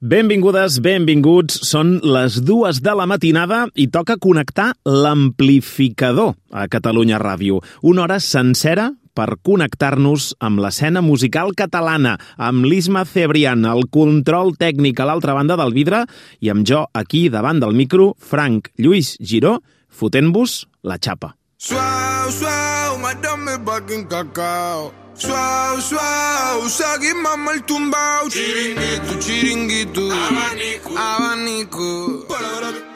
Benvingudes, benvinguts. Són les 2 de la matinada i toca connectar l'amplificador a Catalunya Ràdio. Una hora sencera per connectar-nos amb l'escena musical catalana, amb l'Isma Cebrián, el control tècnic a l'altra banda del vidre, i amb jo aquí davant del micro, Frank Lluís Giró, fotent-vos la xapa. Suau, suau, madame baguin cacao. Suau, suau, seguim amb el tumbao. Chiringuito, chiringuito, abanico, abanico.